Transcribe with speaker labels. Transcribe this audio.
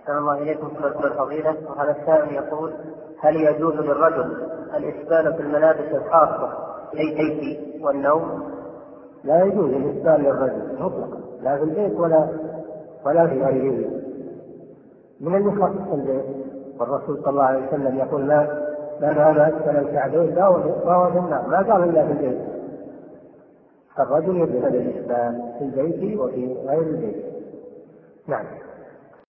Speaker 1: أحسن الله إليكم كل الفضيلة. وهذا السائل يقول: هل يجوز للرجل الإسبال في الملابس الخاصة للبيت والنوم؟
Speaker 2: لا يجوز الإسبال للرجل مطلقا، لا في البيت ولا في غيره، من اللي يخصص البيت. والرسول صلى الله عليه وسلم يقول: ما نام أسفل الكعبين فهو في النار، ما قال إلا في البيت. فالرجل يجوز الإسبال في البيت وفي غير البيت. نعم.